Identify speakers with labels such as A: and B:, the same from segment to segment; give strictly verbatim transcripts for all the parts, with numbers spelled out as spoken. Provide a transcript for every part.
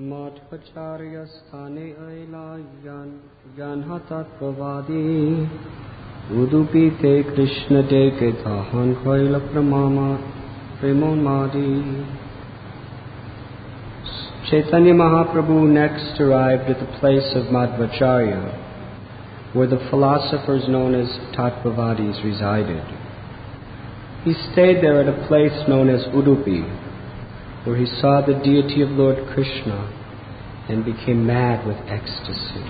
A: Madhvacharya sthane aila yanha tattvavadi Udupi te Krishna te ketahan kaila pramama premonmadi. Chaitanya Mahaprabhu next arrived at the place of Madhvacharya, where the philosophers known as Tattvavadis resided. He stayed there at a place known as Udupi, where he saw the deity of Lord Krishna and became mad with ecstasy.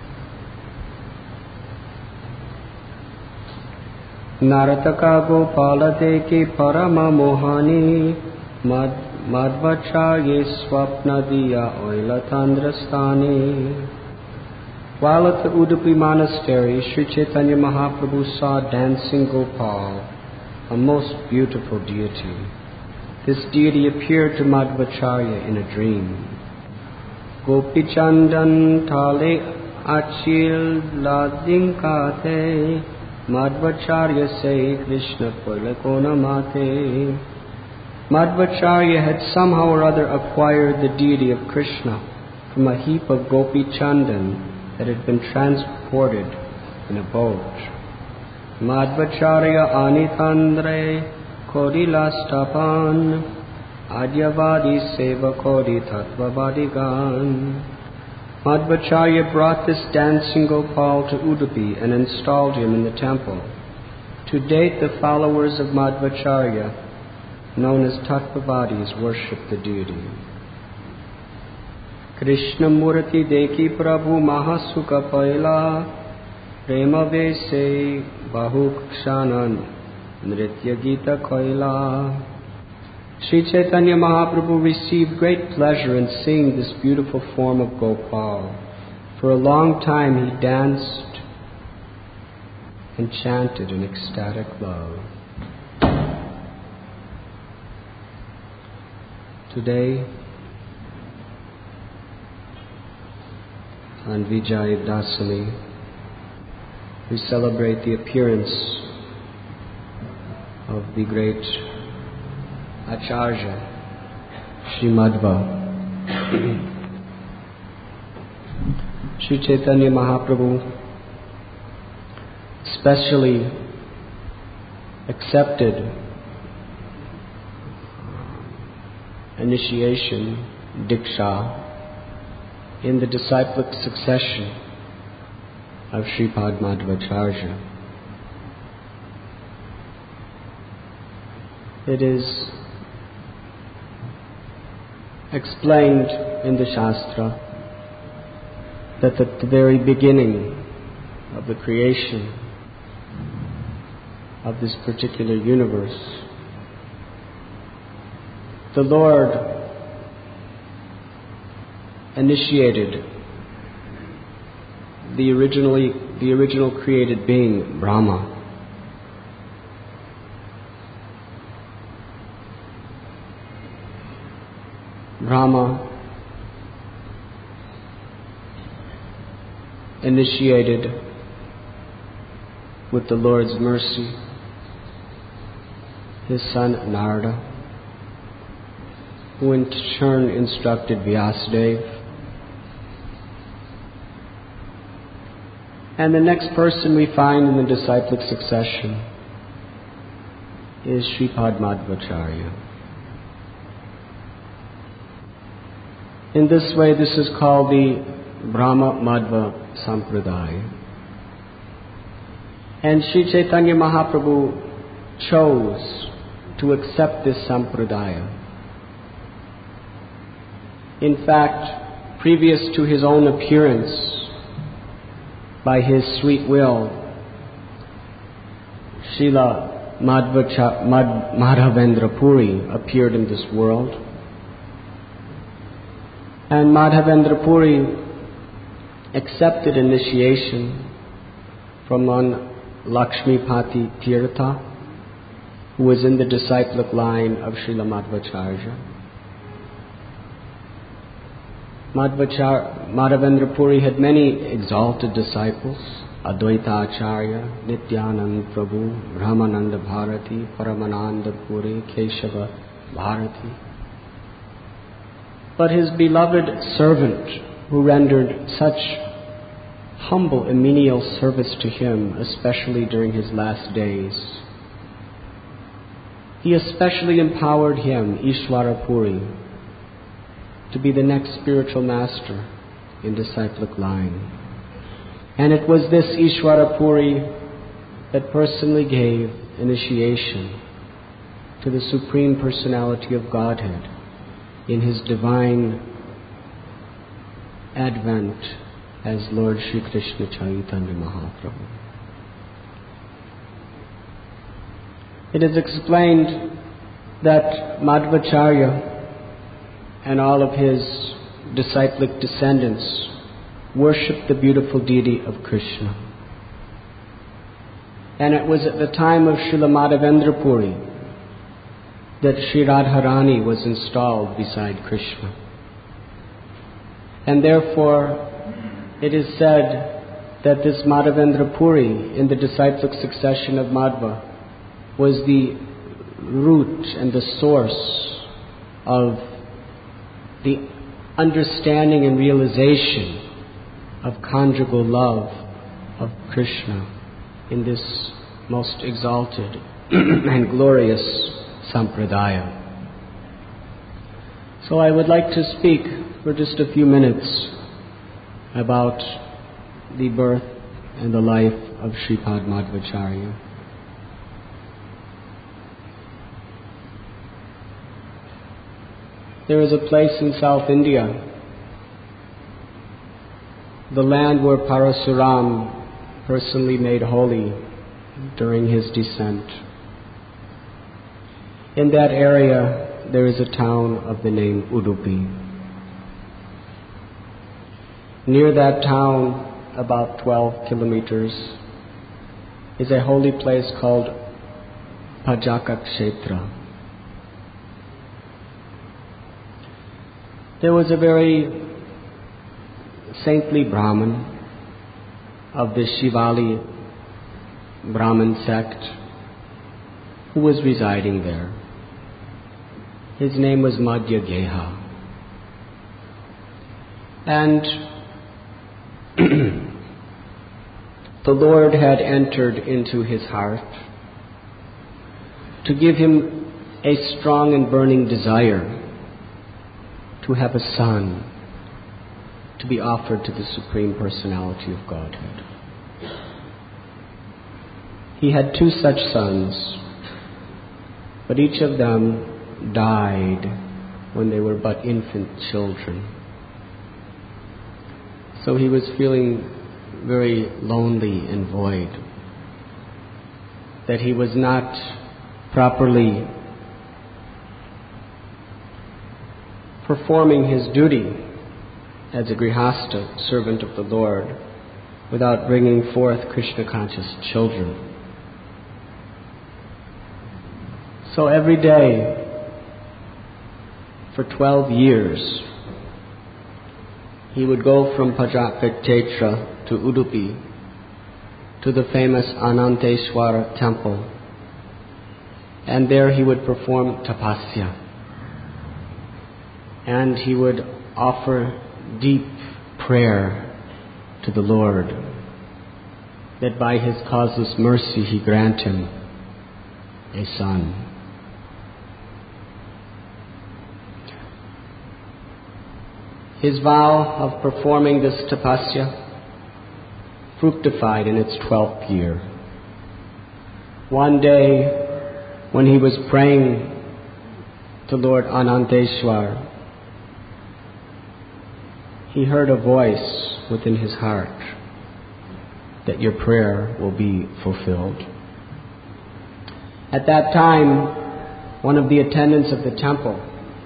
A: Narataka Gopalate ki parama mohani madhvacharye swapnadiya oilatandrastani. While at the Udupi monastery, Sri Chaitanya Mahaprabhu saw dancing Gopal, a most beautiful deity. This deity appeared to Madhvacharya in a dream. Gopi Chandan Thale Achil Ladinkate Madhvacharya say Krishna Purlakona Mate. Madhvacharya had somehow or other acquired the deity of Krishna from a heap of Gopi Chandan that had been transported in a boat. Madhvacharya Anitandre Kodilastapan Adyavadi Seva Kodi Tattvavadigan. Madhvacharya brought this dancing Gopal to Udupi and installed him in the temple. To date, the followers of Madhvacharya, known as Tattvavadis, worship the deity. Krishna Murti Deki Prabhu Mahasuka Paila Prema Vese Bahukshanan Nritya Gita Koila. Sri Chaitanya Mahaprabhu received great pleasure in seeing this beautiful form of Gopal. For a long time he danced and chanted in ecstatic love. Today, on Vijay Dasami, we celebrate the appearance of the great Acharya, Sri Madhva. Sri Chaitanya Mahaprabhu specially accepted initiation, Diksha, in the disciplic succession of Shripad Madhvacharya. It is explained in the Shastra that at the very beginning of the creation of this particular universe, the Lord initiated the originally the original created being, Brahma. Brahma initiated, with the Lord's mercy, his son Narada, who in turn instructed Vyasadeva. And the next person we find in the disciplic succession is Shripad Madhvacharya. In this way, this is called the Brahma Madhva Sampradaya. And Sri Chaitanya Mahaprabhu chose to accept this Sampradaya. In fact, previous to his own appearance, by his sweet will, Srila Madhvacha, Madh, Madhavendra Puri appeared in this world. And Madhavendra Puri accepted initiation from one Lakshmipati Tirtha, who was in the disciplic line of Srila Madhvacharya. Madhvachar, Madhavendra Puri had many exalted disciples: Advaita Acharya, Nityanand Prabhu, Brahmananda Bharati, Paramananda Puri, Keshava Bharati. but his beloved servant who rendered such humble and menial service to him, especially during his last days. He especially empowered him, Ishwara Puri, to be the next spiritual master in disciplic line. And it was this Ishwara Puri that personally gave initiation to the Supreme Personality of Godhead in his divine advent as Lord Sri Krishna Chaitanya Mahaprabhu. It is explained that Madhvacharya and all of his disciplic descendants worshipped the beautiful deity of Krishna. And it was at the time of Srila Madhavendra Puri that Sri Radharani was installed beside Krishna. And therefore, it is said that this Madhavendra Puri in the disciplic succession of Madhva was the root and the source of the understanding and realization of conjugal love of Krishna in this most exalted and glorious sampradaya. So I would like to speak for just a few minutes about the birth and the life of Shripad Madhvacharya. There is a place in South India, the land where Parasuram personally made holy during his descent. In that area, there is a town of the name Udupi. Near that town, about twelve kilometers, is a holy place called Pajaka Kshetra. There was a very saintly Brahmin of the Shivali Brahmin sect who was residing there. His name was Madhya Geha. And the Lord had entered into his heart to give him a strong and burning desire to have a son to be offered to the Supreme Personality of Godhead. He had two such sons, but each of them died when they were but infant children. So he was feeling very lonely and void, that he was not properly performing his duty as a grihasta, servant of the Lord, without bringing forth Krishna-conscious children. So every day, for twelve years, he would go from Pajaka Kshetra to Udupi, to the famous Ananteshwara temple, and there he would perform tapasya. And he would offer deep prayer to the Lord, that by his causeless mercy he grant him a son. His vow of performing this tapasya fructified in its twelfth year. One day, when he was praying to Lord Ananteshwar, he heard a voice within his heart that your prayer will be fulfilled. At that time, one of the attendants of the temple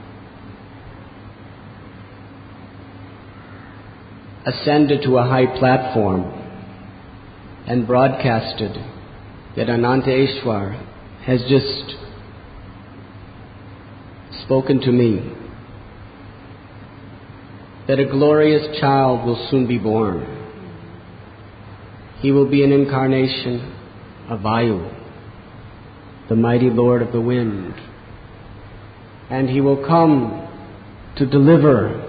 A: ascended to a high platform and broadcasted that Ananteshwar has just spoken to me, that a glorious child will soon be born. He will be an incarnation of Vayu, the mighty Lord of the wind, and he will come to deliver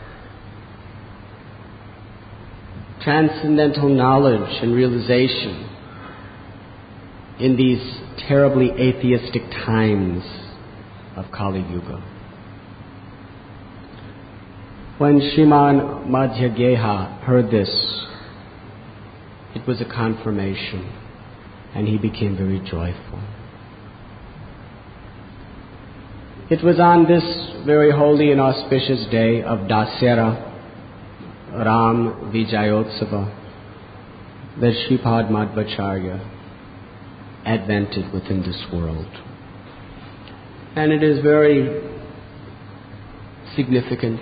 A: transcendental knowledge and realization in these terribly atheistic times of Kali Yuga. When Shriman Madhyageha heard this, it was a confirmation, and he became very joyful. It was on this very holy and auspicious day of Dasera Ram Vijayotsava that Shripad Madhvacharya advented within this world. And it is very significant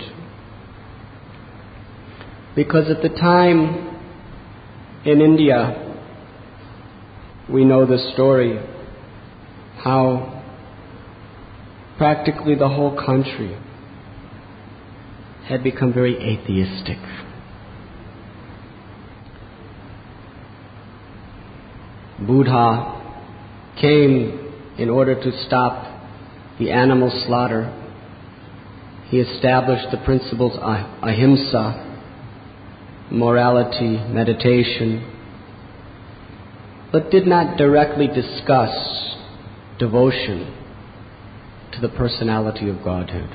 A: because at the time in India, we know the story, how practically the whole country had become very atheistic. Buddha came in order to stop the animal slaughter. He established the principles of ahimsa, morality, meditation, but did not directly discuss devotion to the personality of Godhead.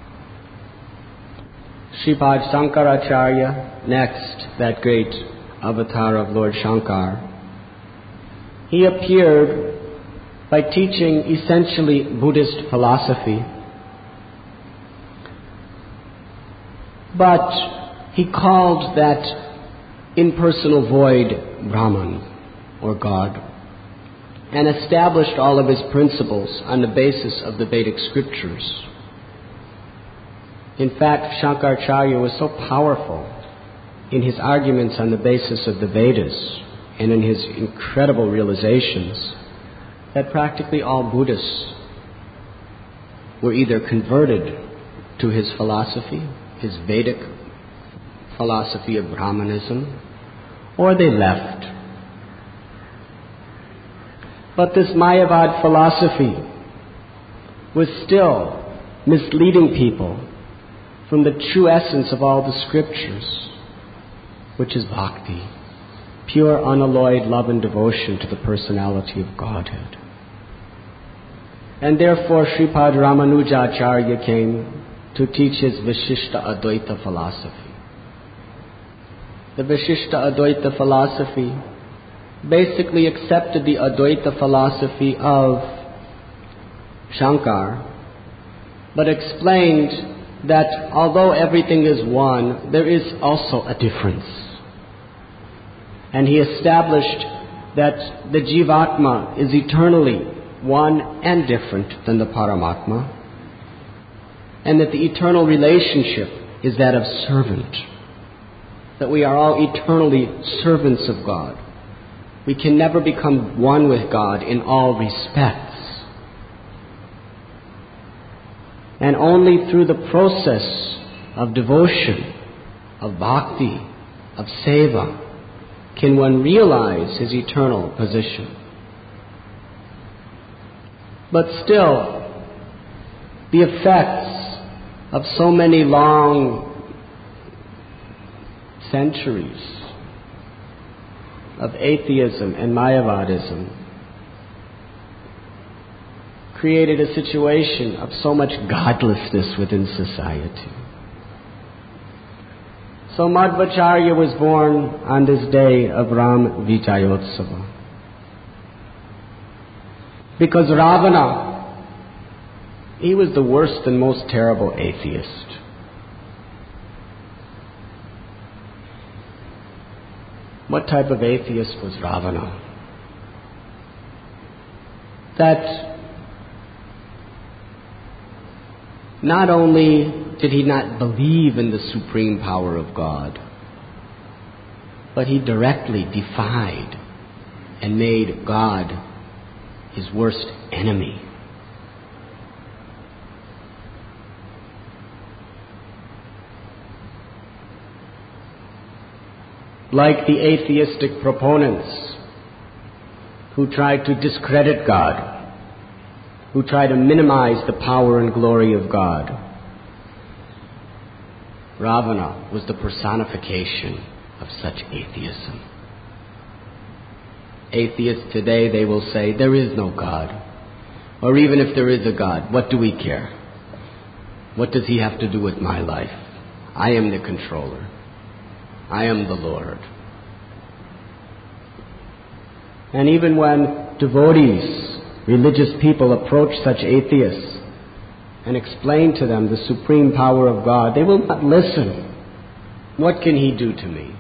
A: Shripad Shankaracharya, next, that great avatar of Lord Shankar, he appeared by teaching essentially Buddhist philosophy, but he called that impersonal void Brahman, or God, and established all of his principles on the basis of the Vedic scriptures. In fact, Shankaracharya was so powerful in his arguments on the basis of the Vedas and in his incredible realizations that practically all Buddhists were either converted to his philosophy, his Vedic philosophy of Brahmanism, or they left. But this Mayavad philosophy was still misleading people from the true essence of all the scriptures, which is bhakti, pure unalloyed love and devotion to the personality of Godhead. And therefore Shripad Ramanujacharya came to teach his Vishishta Advaita philosophy. The Vishishta Advaita philosophy basically accepted the Advaita philosophy of Shankar, but explained that although everything is one, there is also a difference. And he established that the Jivatma is eternally one and different than the Paramatma, and that the eternal relationship is that of servant, that we are all eternally servants of God. We can never become one with God in all respects. And only through the process of devotion, of bhakti, of seva, can one realize his eternal position. But still, the effects of so many long centuries of atheism and Mayavadism created a situation of so much godlessness within society. So Madhvacharya was born on this day of Ram Vijayotsava. Because Ravana, he was the worst and most terrible atheist. What type of atheist was Ravana? That not only did he not believe in the supreme power of God, but he directly defied and made God his worst enemy. Like the atheistic proponents who try to discredit God, who try to minimize the power and glory of God, Ravana was the personification of such atheism. Atheists today, they will say, there is no God. Or even if there is a God, what do we care? What does he have to do with my life? I am the controller. I am the Lord. And even when devotees, religious people approach such atheists and explain to them the supreme power of God, they will not listen. What can he do to me?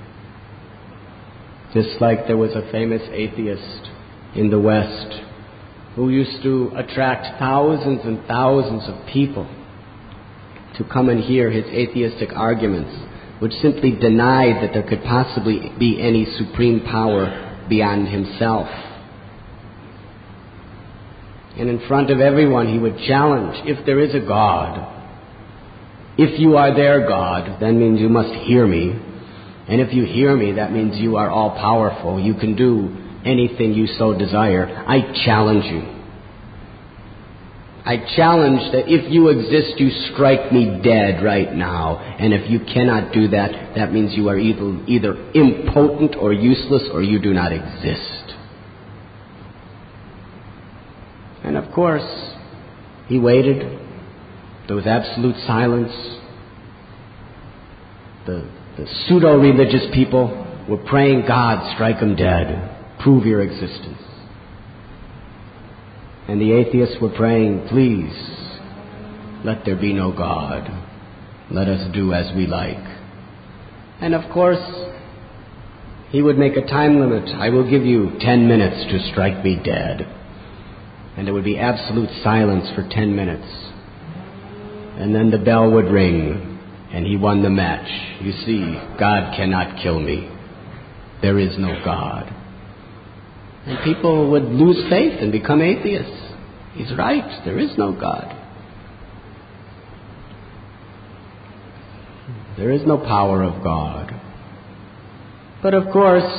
A: Just like there was a famous atheist in the West who used to attract thousands and thousands of people to come and hear his atheistic arguments, which simply denied that there could possibly be any supreme power beyond himself. And in front of everyone he would challenge, if there is a God, if you are their God, that means you must hear me. And if you hear me, that means you are all-powerful. You can do anything you so desire. I challenge you. I challenge that if you exist, you strike me dead right now. And if you cannot do that, that means you are either, either impotent or useless, or you do not exist. And of course, he waited. There was absolute silence. The The pseudo-religious people were praying, God, strike them dead. Prove your existence. And the atheists were praying, please, let there be no God. Let us do as we like. And of course, he would make a time limit. I will give you ten minutes to strike me dead. And there would be absolute silence for ten minutes. And then the bell would ring. And he won the match. You see, God cannot kill me. There is no God. And people would lose faith and become atheists. He's right. There is no God. There is no power of God. But of course,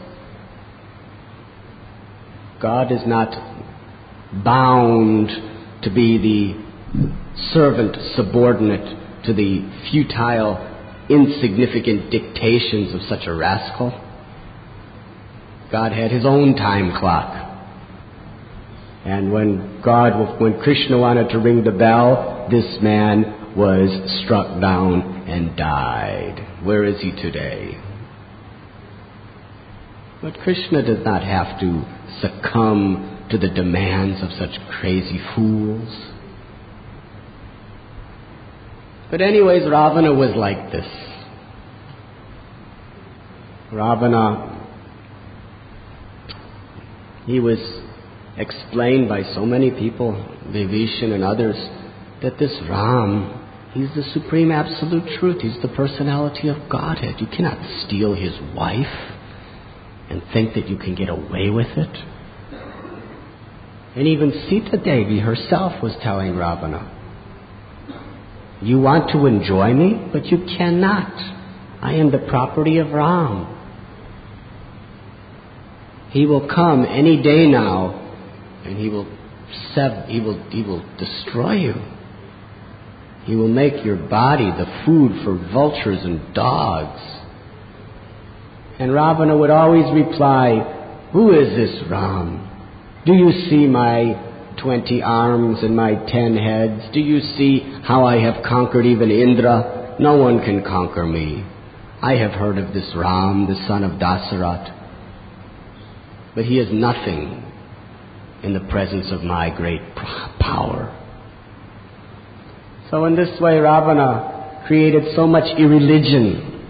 A: God is not bound to be the servant subordinate to the futile, insignificant dictations of such a rascal. God had his own time clock. And when God, when Krishna wanted to ring the bell, this man was struck down and died. Where is he today? But Krishna does not have to succumb to the demands of such crazy fools. But anyways, Ravana was like this. Ravana, he was explained by so many people, Vibhishan and others, that this Ram, he's the supreme absolute truth. He's the personality of Godhead. You cannot steal his wife and think that you can get away with it. And even Sita Devi herself was telling Ravana, you want to enjoy me, but you cannot. I am the property of Ram. He will come any day now, and he will sev- he will he will destroy you. He will make your body the food for vultures and dogs. And Ravana would always reply, who is this Ram? Do you see my twenty arms and my ten heads? Do you see how I have conquered even Indra? No one can conquer me. I have heard of this Ram, the son of Dasarat. But he is nothing in the presence of my great power. So in this way, Ravana created so much irreligion.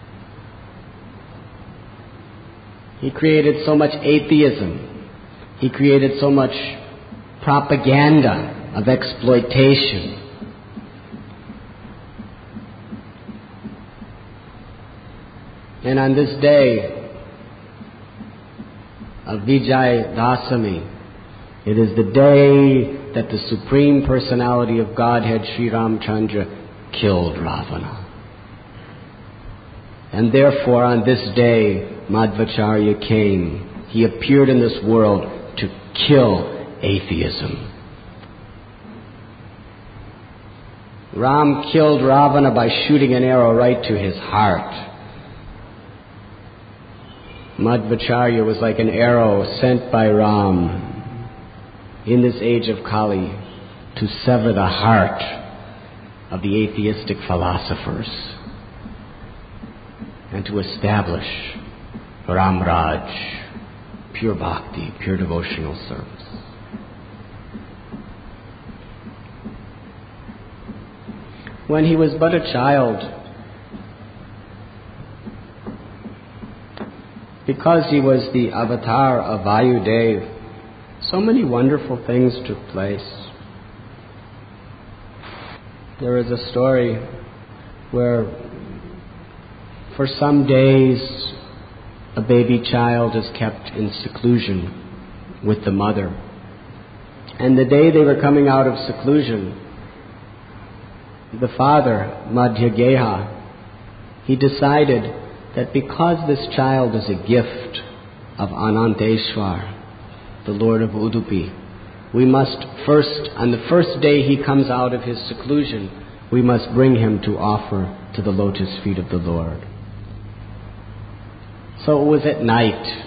A: He created so much atheism. He created so much propaganda of exploitation. And on this day of Vijay Dasami, it is the day that the Supreme Personality of Godhead, Sri Ramchandra, killed Ravana. And therefore on this day, Madhvacharya came. He appeared in this world to kill atheism. Ram killed Ravana by shooting an arrow right to his heart. Madhvacharya was like an arrow sent by Ram in this age of Kali to sever the heart of the atheistic philosophers and to establish Ram Raj, pure bhakti, pure devotional service. When he was but a child, because he was the avatar of Vayudev, so many wonderful things took place. There is a story where for some days a baby child is kept in seclusion with the mother. And the day they were coming out of seclusion, the father, Madhyageha, he decided that because this child is a gift of Ananteshwar, the Lord of Udupi, we must first, on the first day he comes out of his seclusion, we must bring him to offer to the lotus feet of the Lord. So it was at night,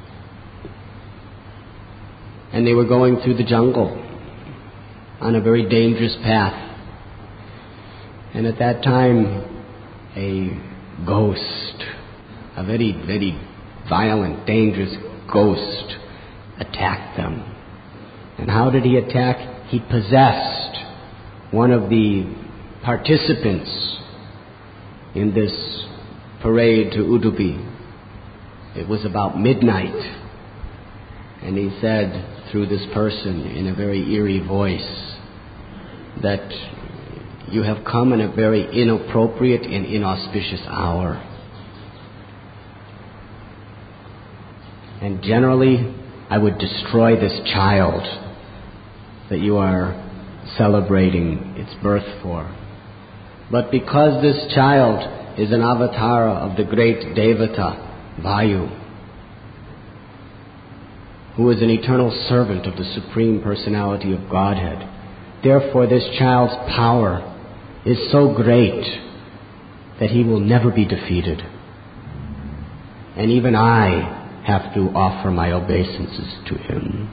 A: and they were going through the jungle on a very dangerous path. And at that time, a ghost, a very, very violent, dangerous ghost, attacked them. And how did he attack? He possessed one of the participants in this parade to Udupi. It was about midnight. And he said through this person in a very eerie voice that you have come in a very inappropriate and inauspicious hour. And generally, I would destroy this child that you are celebrating its birth for. But because this child is an avatar of the great Devata, Vayu, who is an eternal servant of the Supreme Personality of Godhead, therefore this child's power is so great that he will never be defeated. And even I have to offer my obeisances to him.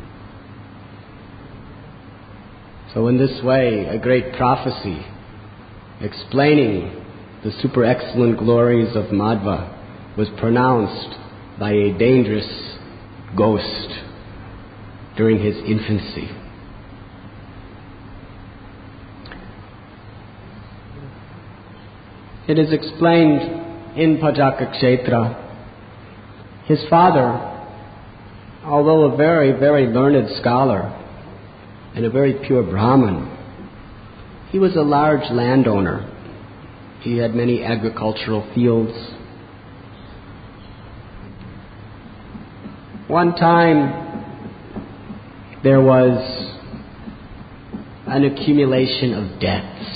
A: So in this way, a great prophecy explaining the super excellent glories of Madhva was pronounced by a dangerous ghost during his infancy. It is explained in Pajaka Kshetra. His father, although a very, very learned scholar and a very pure Brahmin, he was a large landowner. He had many agricultural fields. One time there was an accumulation of debts.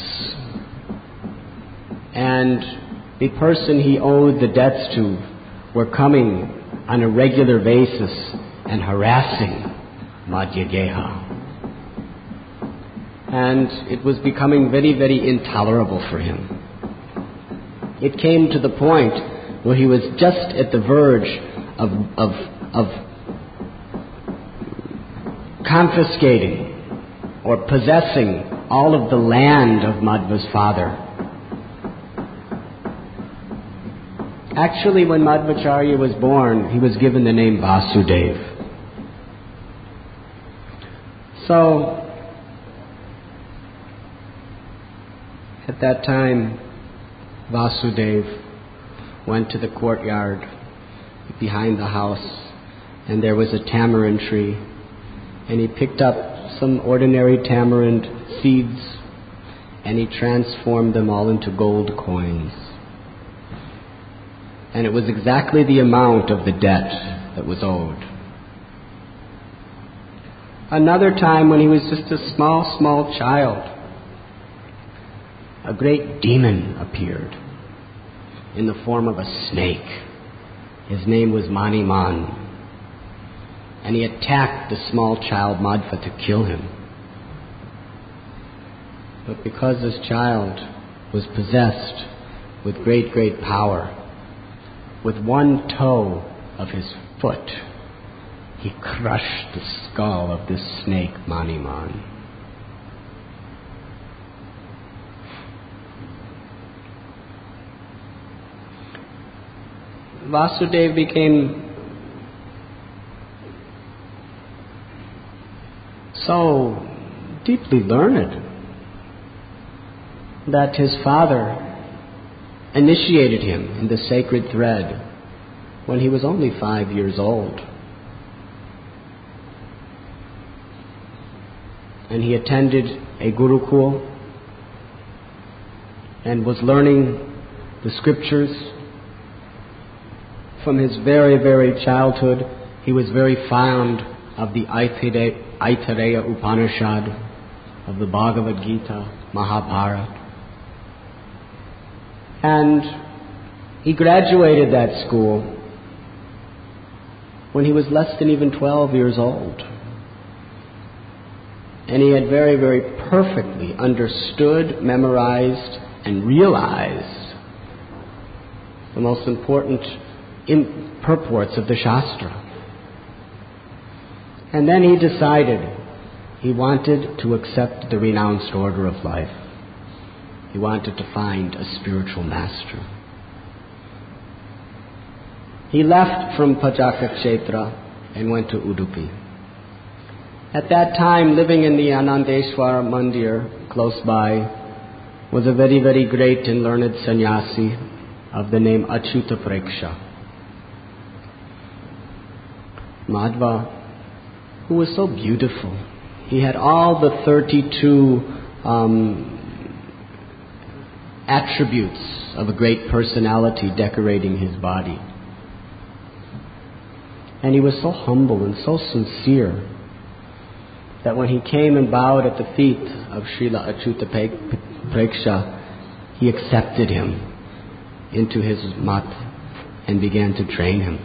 A: And the person he owed the debts to were coming on a regular basis and harassing Madhyageha. And it was becoming very, very intolerable for him. It came to the point where he was just at the verge of, of, of confiscating or possessing all of the land of Madhva's father. Actually, when Madhvacharya was born, he was given the name Vasudeva. So, at that time, Vasudeva went to the courtyard behind the house, and there was a tamarind tree, and he picked up some ordinary tamarind seeds, and he transformed them all into gold coins. And it was exactly the amount of the debt that was owed. Another time, when he was just a small, small child, a great demon appeared in the form of a snake. His name was Maniman. And he attacked the small child Madhva to kill him. But because this child was possessed with great, great power, with one toe of his foot, he crushed the skull of this snake, Maniman. Vasudeva became so deeply learned that his father initiated him in the sacred thread when he was only five years old. And he attended a Gurukul and was learning the scriptures. From his very, very childhood, he was very fond of the Aitareya Upanishad, of the Bhagavad Gita, Mahabharata. And he graduated that school when he was less than even twelve years old. And he had very, very perfectly understood, memorized, and realized the most important purports of the Shastra. And then he decided he wanted to accept the renounced order of life. He wanted to find a spiritual master. He left from Pajaka Kshetra and went to Udupi. At that time, living in the Anandeshwara Mandir close by was a very, very great and learned sannyasi of the name Achyuta Preksha. Madhva, who was so beautiful. He had all the thirty-two um, attributes of a great personality decorating his body. And he was so humble and so sincere that when he came and bowed at the feet of Srila Achyuta Preksha, he accepted him into his mat and began to train him.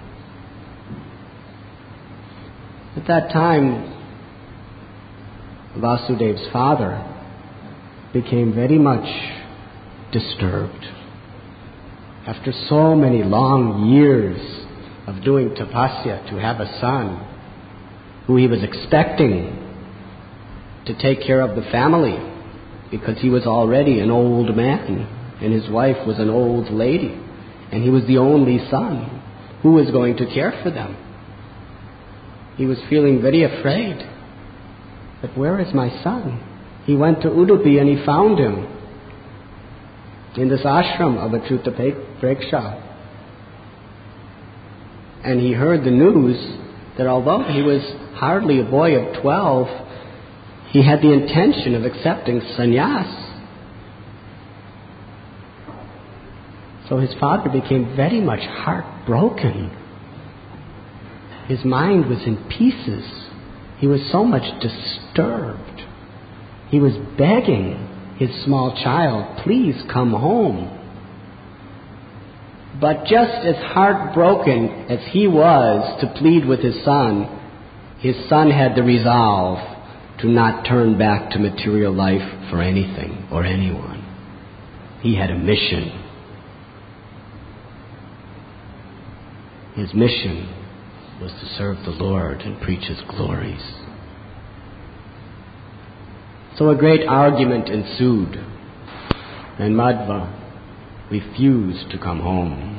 A: At that time, Vasudeva's father became very much disturbed. After so many long years of doing tapasya to have a son who he was expecting to take care of the family because he was already an old man and his wife was an old lady and he was the only son, who was going to care for them? He was feeling very afraid. But where is my son? He went to Udupi and he found him in this ashram of Achyuta Preksha. And he heard the news that although he was hardly a boy of twelve, he had the intention of accepting sannyas. So his father became very much heartbroken. His mind was in pieces. He was so much disturbed. He was begging his small child, please come home. But just as heartbroken as he was to plead with his son, his son had the resolve to not turn back to material life for anything or anyone. He had a mission. His mission was to serve the Lord and preach His glories. So a great argument ensued, and Madhva refused to come home.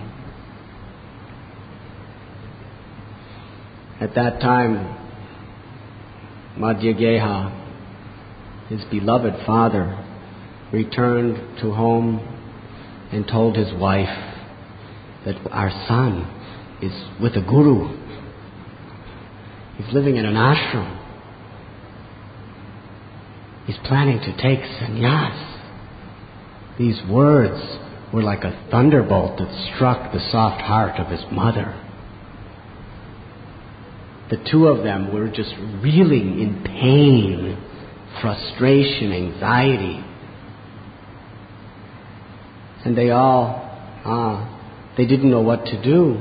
A: At that time, Madhyageha, his beloved father, returned to home and told his wife that our son is with a guru. He's living in an ashram. He's planning to take sannyas. These words were like a thunderbolt that struck the soft heart of his mother. The two of them were just reeling in pain, frustration, anxiety. And they all, ah, they didn't know what to do.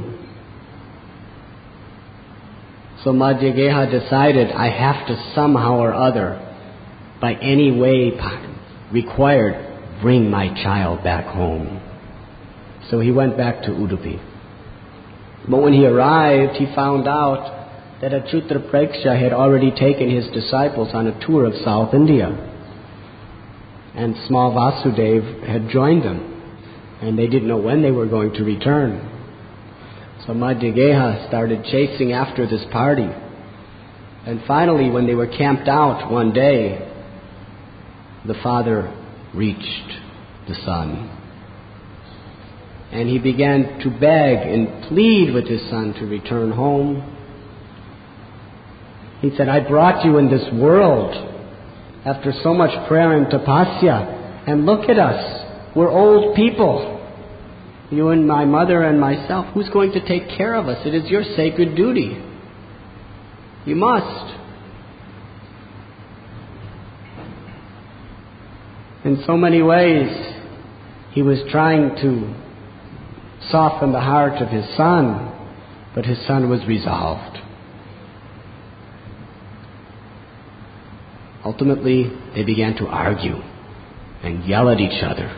A: So Madhyageha decided, I have to somehow or other, by any way required, bring my child back home. So he went back to Udupi. But when he arrived, he found out that Achyuta Preksha had already taken his disciples on a tour of South India. And small Vasudeva had joined them. And they didn't know when they were going to return. So Madhyageha started chasing after this party. And finally, when they were camped out one day, the father reached the son. And he began to beg and plead with his son to return home. He said, I brought you in this world after so much prayer and tapasya. And look at us. We're old people. You and my mother and myself. Who's going to take care of us? It is your sacred duty. You must. In so many ways, he was trying to soften the heart of his son, but his son was resolved. Ultimately, they began to argue and yell at each other.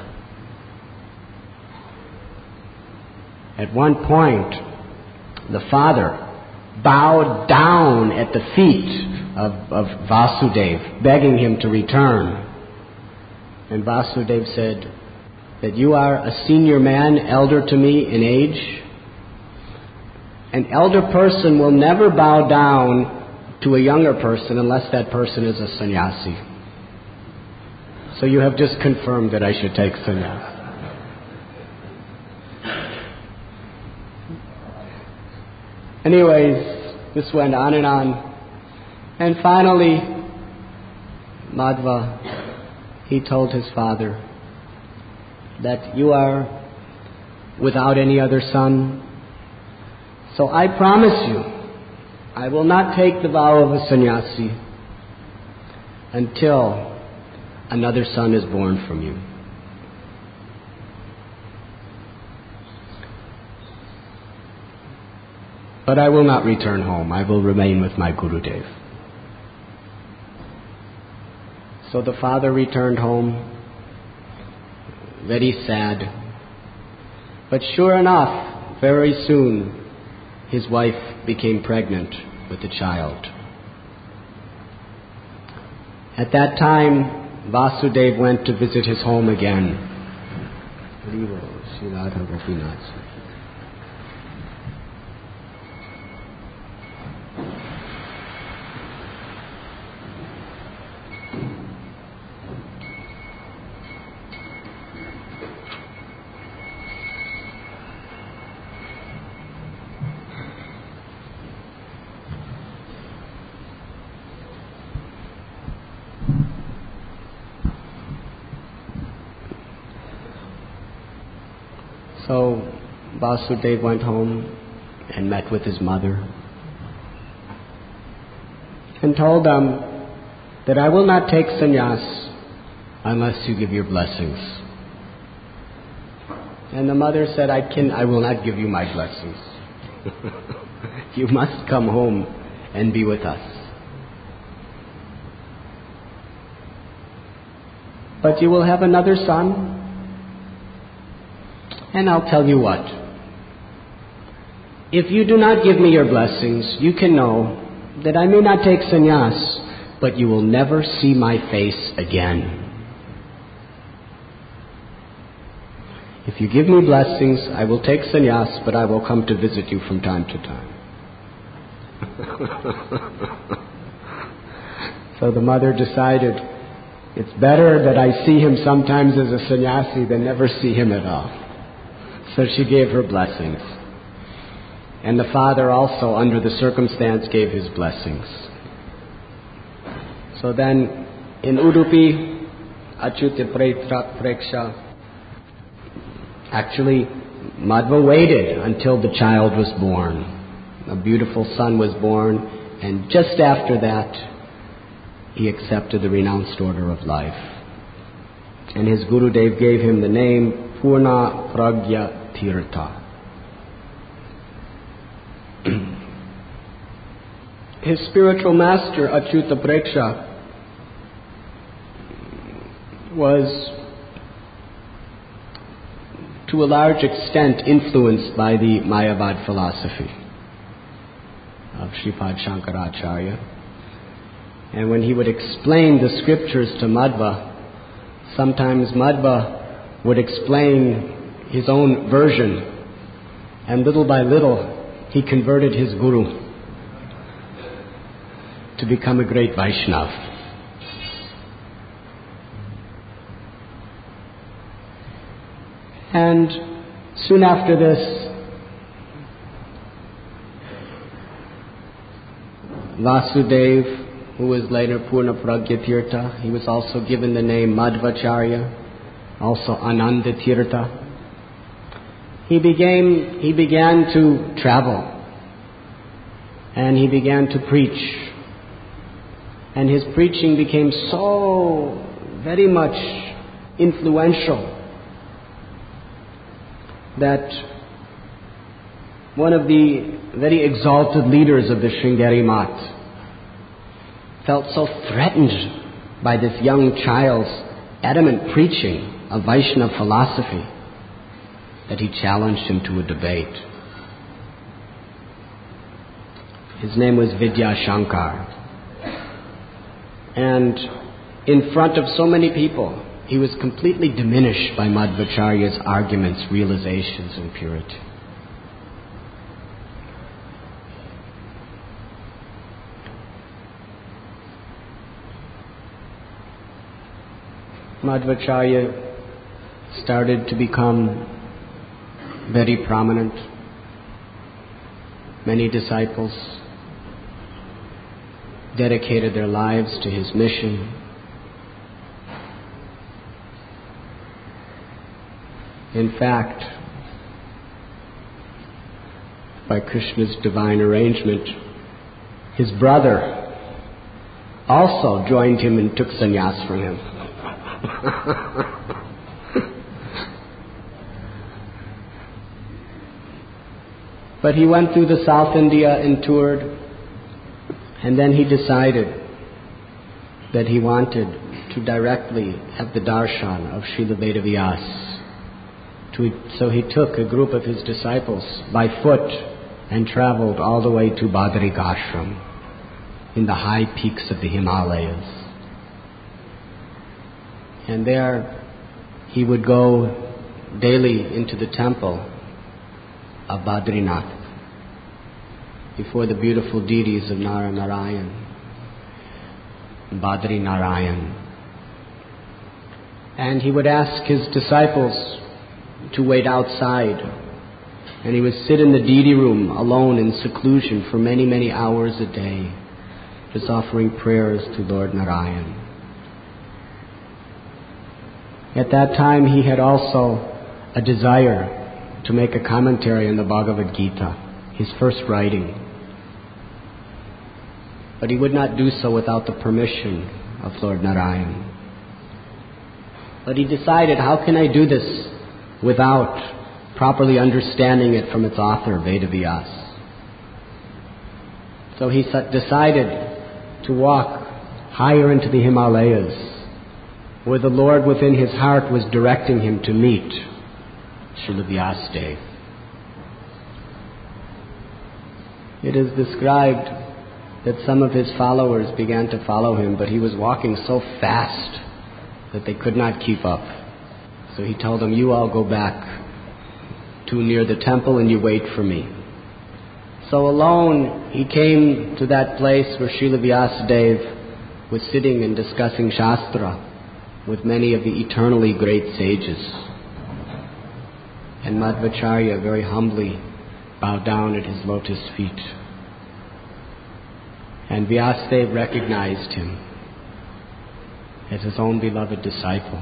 A: At one point, the father bowed down at the feet of, of Vasudeva, begging him to return. And Vasudeva said that you are a senior man, elder to me in age. An elder person will never bow down to a younger person unless that person is a sannyasi. So you have just confirmed that I should take sannyas. Anyways, this went on and on. And finally, Madhva, he told his father that you are without any other son. So I promise you, I will not take the vow of a sannyasi until another son is born from you. But I will not return home. I will remain with my Gurudev. So the father returned home, very sad. But sure enough, very soon, his wife became pregnant with a child. At that time, Vasudeva went to visit his home again. So Vasudeva went home and met with his mother and told them that I will not take sannyas unless you give your blessings. And the mother said, I can, I will not give you my blessings. You must come home and be with us. But you will have another son. And I'll tell you what. If you do not give me your blessings, you can know that I may not take sannyas, but you will never see my face again. If you give me blessings, I will take sannyas, but I will come to visit you from time to time. So the mother decided, it's better that I see him sometimes as a sannyasi than never see him at all. So she gave her blessings. And the father also, under the circumstance, gave his blessings. So then, in Udupi, Achyuta Preksha, actually, Madhva waited until the child was born. A beautiful son was born, and just after that, he accepted the renounced order of life. And his Gurudev gave him the name Purna Pragya Tirtha. His spiritual master, Achyuta Preksha, was to a large extent influenced by the Mayavad philosophy of Sripad Shankaracharya. And when he would explain the scriptures to Madhva, sometimes Madhva would explain his own version, and little by little he converted his guru to become a great Vaishnava. And soon after this, Vasudev, who was later Purna Pragya Tirtha, he was also given the name Madhvacharya, also Ananda Tirtha. He became, he began to travel, and he began to preach. And his preaching became so very much influential that one of the very exalted leaders of the Sringeri Math felt so threatened by this young child's adamant preaching of Vaishnava philosophy that he challenged him to a debate. His name was Vidyashankar. And in front of so many people, he was completely diminished by Madhvacharya's arguments, realizations, and purity. Madhvacharya started to become very prominent. Many disciples dedicated their lives to his mission. In fact, by Krishna's divine arrangement, his brother also joined him and took sannyas from him. But he went through the South India and toured, and then he decided that he wanted to directly have the darshan of Srila Vedavyas. So he took a group of his disciples by foot and traveled all the way to Badrik Ashram in the high peaks of the Himalayas. And there he would go daily into the temple of Badrinath before the beautiful deities of Nara Narayan, Badri Narayan. And he would ask his disciples to wait outside, and he would sit in the deity room alone in seclusion for many, many hours a day, just offering prayers to Lord Narayan. At that time he had also a desire to make a commentary on the Bhagavad Gita, his first writing. But he would not do so without the permission of Lord Narayan. But he decided, how can I do this without properly understanding it from its author, Vedavyas? So he decided to walk higher into the Himalayas, where the Lord within his heart was directing him to meet Srila Vyasadeva. It is described that some of his followers began to follow him, but he was walking so fast that they could not keep up. So he told them, you all go back to near the temple and you wait for me. So alone he came to that place where Srila Vyasadeva was sitting and discussing Shastra with many of the eternally great sages. And Madhvacharya very humbly bowed down at his lotus feet. And Vyasadeva recognized him as his own beloved disciple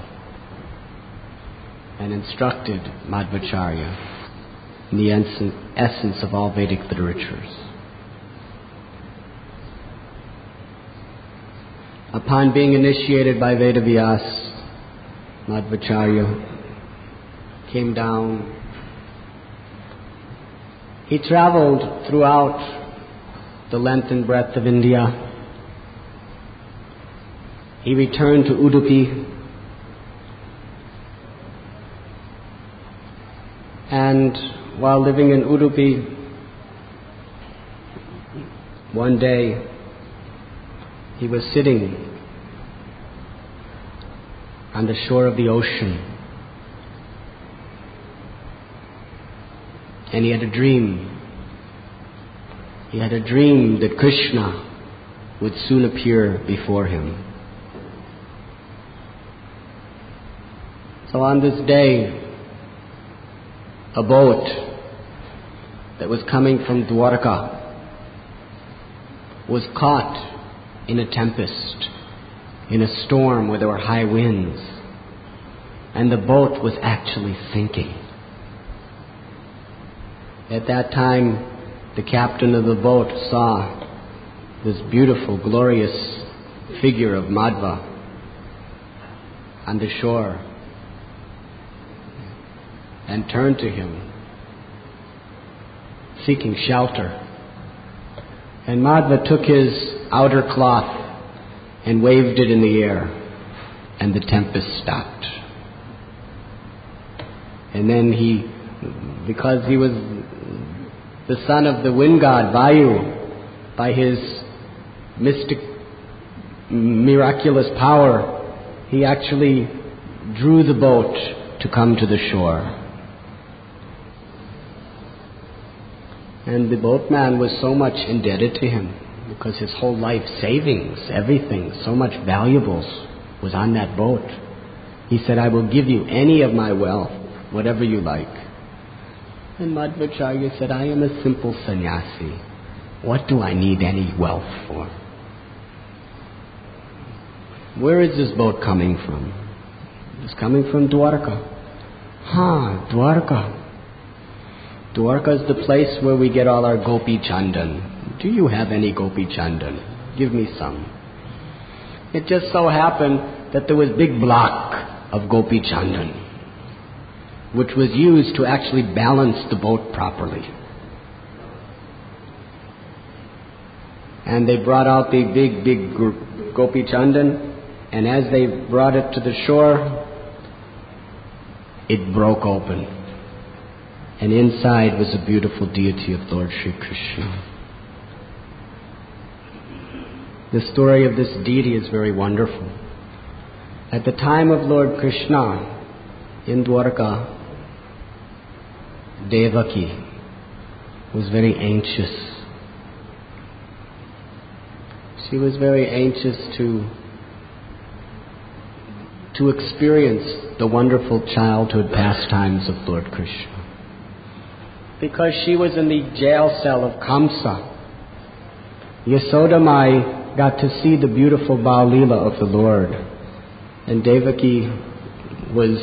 A: and instructed Madhvacharya in the essence of all Vedic literatures. Upon being initiated by Vedavyas, Madhvacharya came down. He traveled throughout the length and breadth of India. He returned to Udupi, And while living in Udupi, one day he was sitting on the shore of the ocean, and he had a dream. He had a dream that Krishna would soon appear before him. So on this day, a boat that was coming from Dwarka was caught in a tempest, in a storm where there were high winds, and the boat was actually sinking. At that time, the captain of the boat saw this beautiful, glorious figure of Madhva on the shore and turned to him, seeking shelter. And Madhva took his outer cloth and waved it in the air, and the tempest stopped. And then he, because he was the son of the wind god Vayu, by his mystic, miraculous power, he actually drew the boat to come to the shore. And the boatman was so much indebted to him, because his whole life savings, everything, so much valuables was on that boat. He said, I will give you any of my wealth, whatever you like. And Madhvacharya said, I am a simple sannyasi. What do I need any wealth for? Where is this boat coming from? It's coming from Dwarka. Ha, Dwarka. Dwarka is the place where we get all our Gopi Chandan. Do you have any Gopi Chandan? Give me some. It just so happened that there was a big block of Gopi Chandan, which was used to actually balance the boat properly. And they brought out the big, big Gopi Chandan, and as they brought it to the shore, it broke open. And inside was a beautiful deity of Lord Sri Krishna. The story of this deity is very wonderful. At the time of Lord Krishna in Dwarka, Devaki was very anxious. She was very anxious to, to experience the wonderful childhood pastimes of Lord Krishna. Because she was in the jail cell of Kamsa, Yasoda Mai got to see the beautiful Baal Leela of the Lord. And Devaki was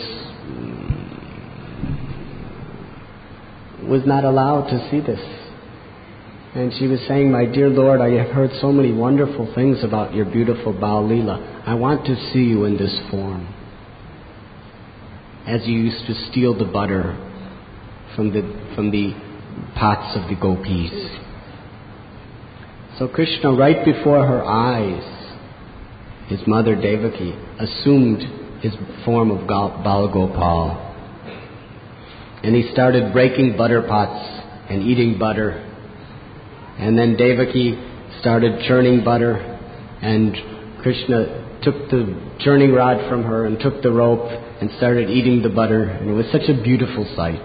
A: was not allowed to see this. And she was saying, my dear Lord, I have heard so many wonderful things about your beautiful Baal Leela. I want to see you in this form. As you used to steal the butter from the, from the pots of the gopis. So Krishna, right before her eyes, his mother Devaki, assumed his form of Baal Gopal. And he started breaking butter pots and eating butter. And then Devaki started churning butter, and Krishna took the churning rod from her and took the rope and started eating the butter. And it was such a beautiful sight.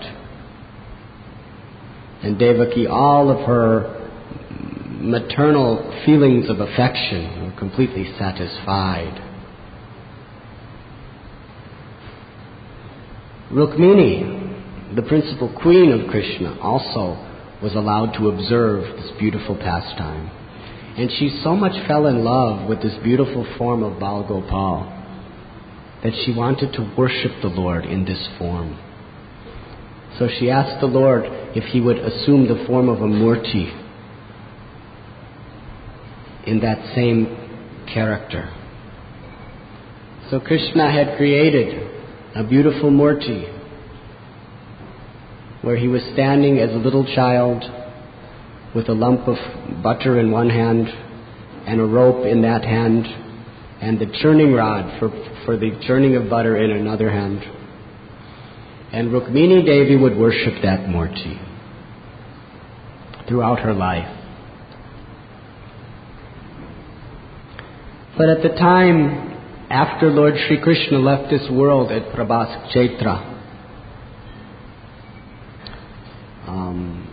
A: And Devaki, all of her maternal feelings of affection were completely satisfied. Rukmini, the principal queen of Krishna, also was allowed to observe this beautiful pastime. And she so much fell in love with this beautiful form of Baal Gopal that she wanted to worship the Lord in this form. So she asked the Lord if he would assume the form of a murti in that same character. So Krishna had created a beautiful murti where he was standing as a little child with a lump of butter in one hand and a rope in that hand and the churning rod for, for the churning of butter in another hand. And Rukmini Devi would worship that Murti throughout her life. But at the time after Lord Sri Krishna left this world at Prabhas Kshetra, um,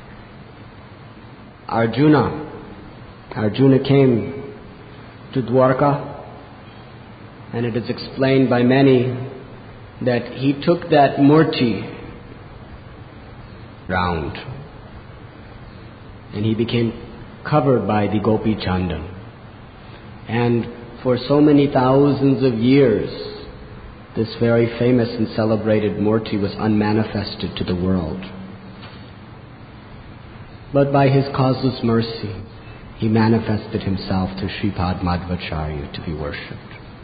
A: Arjuna, Arjuna came to Dwarka, and it is explained by many that he took that Murti round and he became covered by the Gopi Chanda. And for so many thousands of years, this very famous and celebrated Murti was unmanifested to the world. But by his causeless mercy, he manifested himself to Sripad Madhvacharya to be worshipped.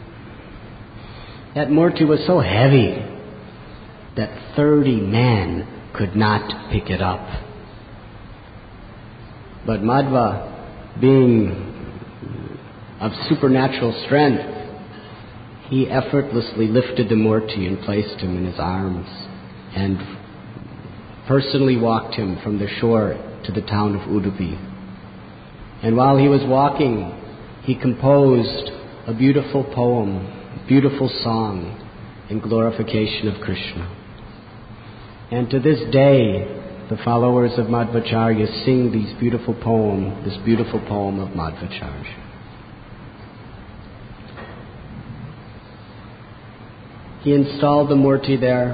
A: That Murti was so heavy that thirty men could not pick it up. But Madhva, being of supernatural strength, he effortlessly lifted the Murti and placed him in his arms and personally walked him from the shore to the town of Udupi. And while he was walking, he composed a beautiful poem, beautiful song in glorification of Krishna. And to this day, the followers of Madhvacharya sing these beautiful poem, this beautiful poem of Madhvacharya. He installed the Murti there,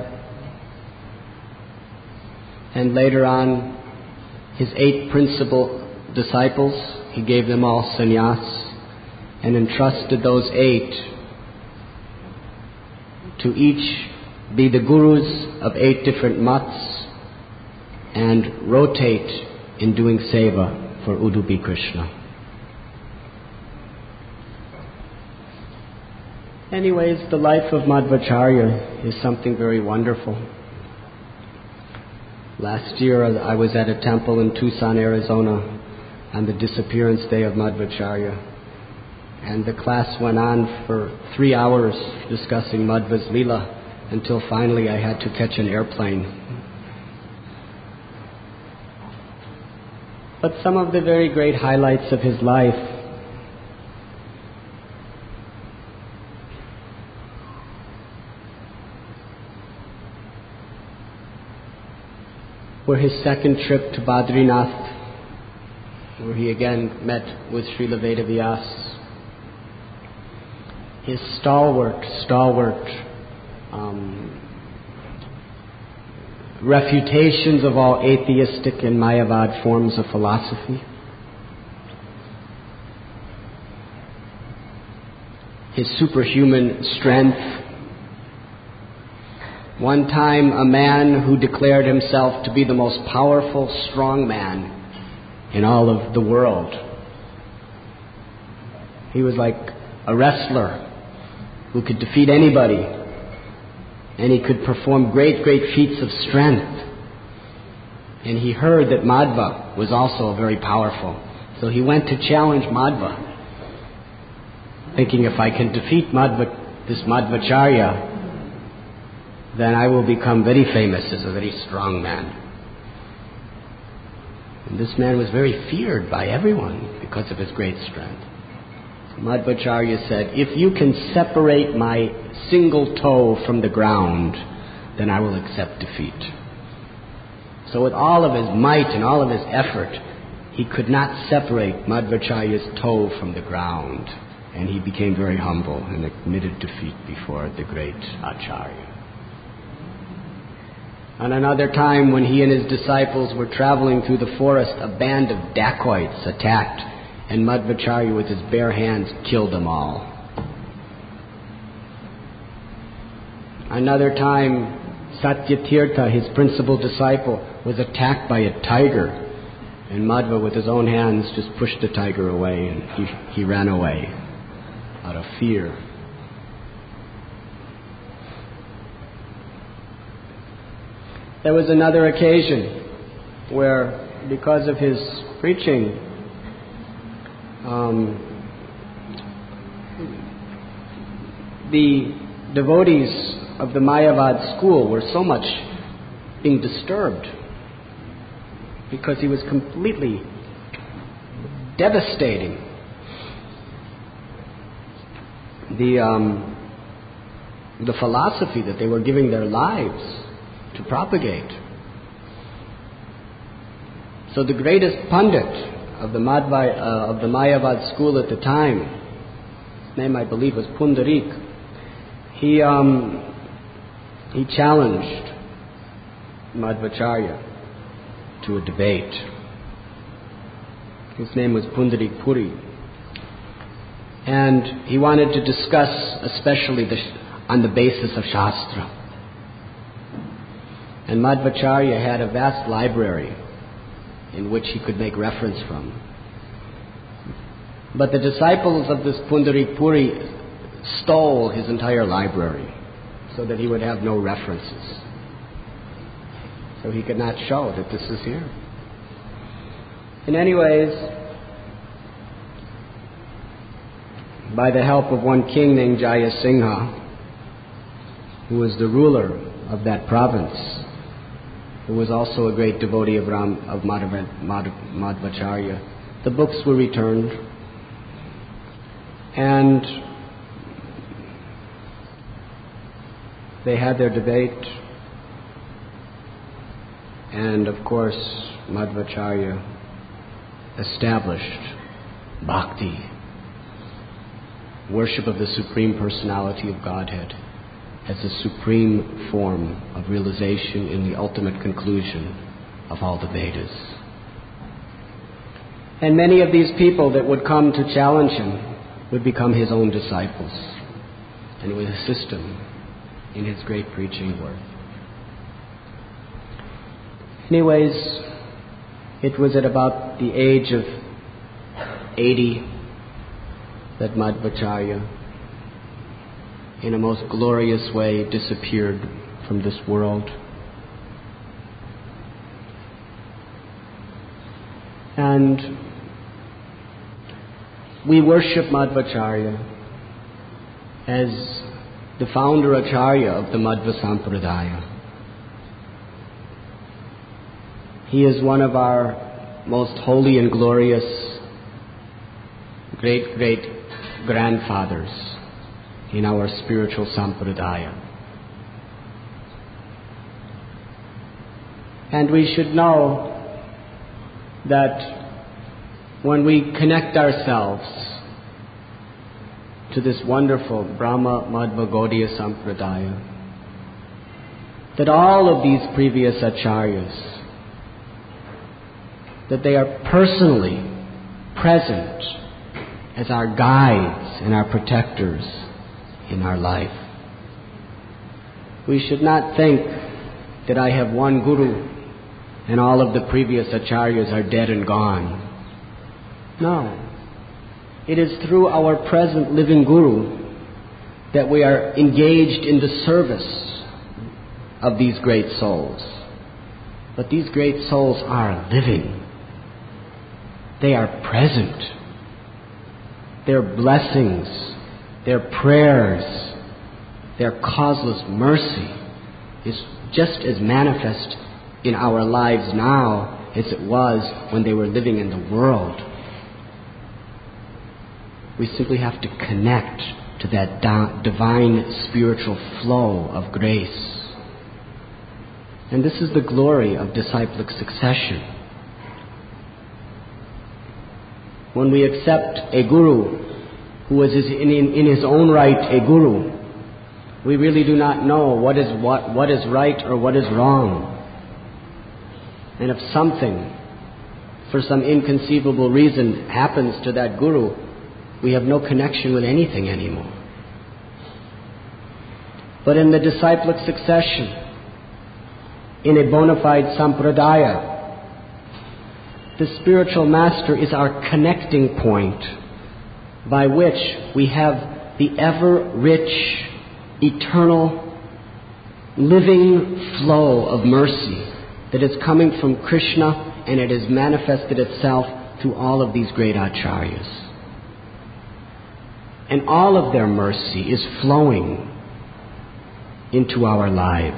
A: and later on, his eight principal disciples, he gave them all sannyas and entrusted those eight to each be the gurus of eight different mats and rotate in doing seva for Udupi Krishna. Anyways, the life of Madhvacharya is something very wonderful. Last year I was at a temple in Tucson, Arizona on the disappearance day of Madhvacharya. And the class went on for three hours discussing Madhva's Leela until finally I had to catch an airplane. But some of the very great highlights of his life were his second trip to Badrinath, where he again met with Srila Vedavyas. His stalwart, stalwart um, refutations of all atheistic and Mayavad forms of philosophy. His superhuman strength. One time, a man who declared himself to be the most powerful, strong man in all of the world. He was like a wrestler who could defeat anybody, and he could perform great, great feats of strength. And he heard that Madhva was also very powerful, so he went to challenge Madhva, thinking, if I can defeat Madhva, this Madhvacharya, then I will become very famous as a very strong man. And this man was very feared by everyone because of his great strength. Madhvacharya said, if you can separate my single toe from the ground, then I will accept defeat. So with all of his might and all of his effort, he could not separate Madhvacharya's toe from the ground. And he became very humble and admitted defeat before the great Acharya. On another time, when he and his disciples were traveling through the forest, a band of dacoits attacked, and Madhvacharya with his bare hands killed them all. Another time, Satyatirtha, his principal disciple, was attacked by a tiger, and Madhva with his own hands just pushed the tiger away, and he, he ran away out of fear. There was another occasion where, because of his preaching, um, the devotees of the Mayavad school were so much being disturbed because he was completely devastating the um, the philosophy that they were giving their lives to propagate. So the greatest pundit of the Madhva, uh, of the Mayavad school at the time, his name I believe was Pundarik, he um, he challenged Madhvacharya to a debate. His name was Pundarik Puri, and he wanted to discuss especially the, on the basis of Shastra. And Madhvacharya had a vast library in which he could make reference from. But the disciples of this Pundarik Puri stole his entire library so that he would have no references. So he could not show that this is here. And anyways, by the help of one king named Jayasingha, who was the ruler of that province, who was also a great devotee of, Ram, of Madhva, Madhva, Madhvacharya, the books were returned, and they had their debate, and of course Madhvacharya established bhakti, worship of the Supreme Personality of Godhead, as the supreme form of realization in the ultimate conclusion of all the Vedas. And many of these people that would come to challenge him would become his own disciples and would assist him in his great preaching work. Anyways, it was at about the age of eighty that Madhvacharya, in a most glorious way, disappeared from this world. And we worship Madhvacharya as the founder Acharya of the Madhva Sampradaya. He is one of our most holy and glorious great great grandfathers in our spiritual sampradaya. And we should know that when we connect ourselves to this wonderful Brahma Madhva Gaudiya Sampradaya, that all of these previous acharyas, that they are personally present as our guides and our protectors in our life. We should not think that I have one guru and all of the previous acharyas are dead and gone. No. It is through our present living guru that we are engaged in the service of these great souls. But these great souls are living. They are present. Their blessings, their prayers, their causeless mercy is just as manifest in our lives now as it was when they were living in the world. We simply have to connect to that da- divine spiritual flow of grace. And this is the glory of disciplic succession. When we accept a guru who is in, in, in his own right a guru, we really do not know what is what, what is right or what is wrong. And if something, for some inconceivable reason, happens to that guru, we have no connection with anything anymore. But in the disciplic succession, in a bona fide sampradaya, the spiritual master is our connecting point by which we have the ever-rich, eternal, living flow of mercy that is coming from Krishna, and it has manifested itself through all of these great acharyas. And all of their mercy is flowing into our lives.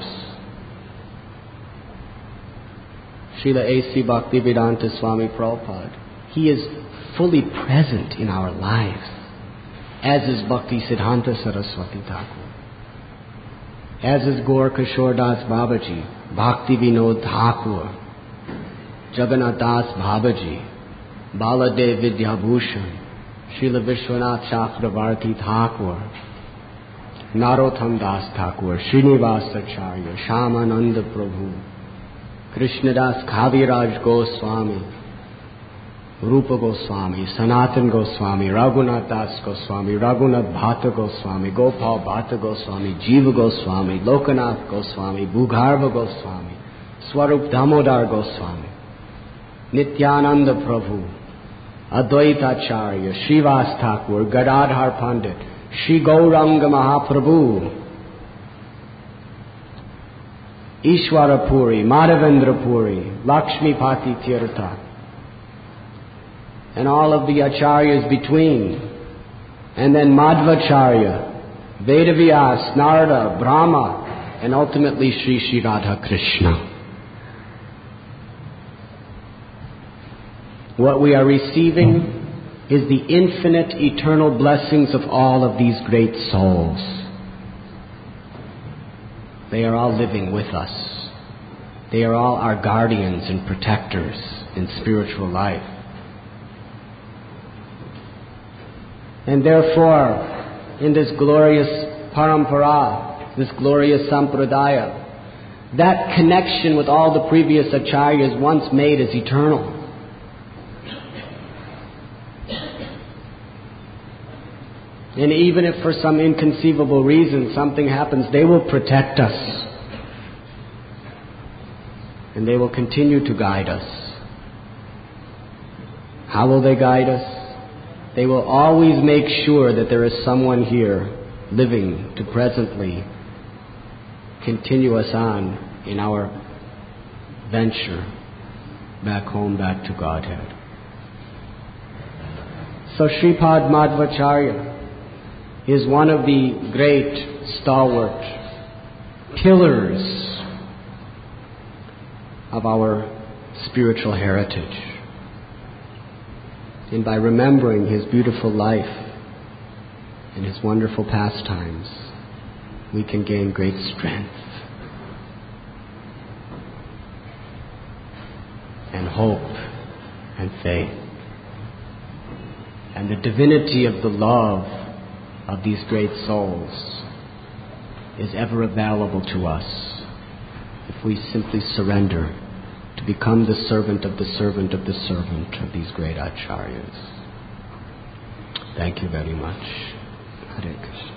A: Srila A C Bhaktivedanta Swami Prabhupada, he is fully present in our lives, as is Bhakti Siddhanta Saraswati Thakur, as is Gaur Kishore Das Babaji, Bhakti Vinod Thakur, Jagannath Das Babaji, Baladev Vidyabhushan, Srila Vishwanath Chakravarti Thakur, Narotham Das Thakur, Srinivasacharya, Shamananda Prabhu, Krishnadas Kaviraj Goswami, Rupa Goswami, Sanatan Goswami, Raghunath Das Goswami, Raghunath Bhatta Goswami, Gopal Bhatta Goswami, Jiva Goswami, Lokanath Goswami, Bhugarva Goswami, Swarup Damodar Goswami, Nityananda Prabhu, Advaita Acharya, Srivas Thakur, Gadadhar Pandit, Shri Gauranga Mahaprabhu, Ishwara Puri, Madhavendra Puri, Lakshmi Pati Tirtha, and all of the acharyas between, and then Madhvacharya, Vedavyas, Narada, Brahma, and ultimately Sri Sri Radha Krishna. What we are receiving is the infinite eternal blessings of all of these great souls. They are all living with us. They are all our guardians and protectors in spiritual life. And therefore, in this glorious parampara, this glorious sampradaya, that connection with all the previous acharyas once made is eternal. And even if for some inconceivable reason something happens, they will protect us. And they will continue to guide us. How will they guide us? They will always make sure that there is someone here living to presently continue us on in our venture back home, back to Godhead. So Sripad Madhvacharya is one of the great stalwart pillars of our spiritual heritage. And by remembering his beautiful life and his wonderful pastimes, we can gain great strength and hope and faith. And the divinity of the love of these great souls is ever available to us if we simply surrender to become the servant of the servant of the servant of these great acharyas. Thank you very much. Hare Krishna.